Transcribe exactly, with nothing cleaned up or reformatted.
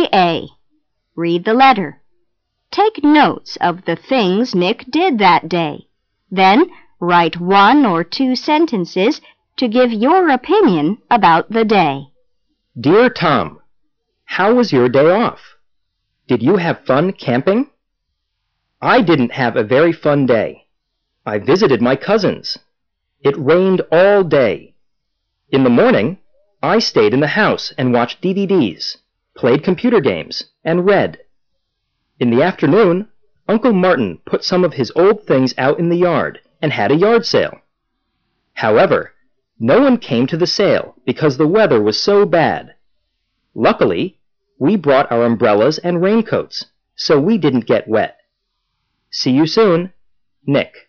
Day A. Read the letter. Take notes of the things Nick did that day. Then write one or two sentences to give your opinion about the day. Dear Tom, how was your day off? Did you have fun camping? I didn't have a very fun day. I visited my cousins. It rained all day. In the morning, I stayed in the house and watched D V Ds, played computer games, and read. In the afternoon, Uncle Martin put some of his old things out in the yard and had a yard sale. However, no one came to the sale because the weather was so bad. Luckily, we brought our umbrellas and raincoats, so we didn't get wet. See you soon, Nick.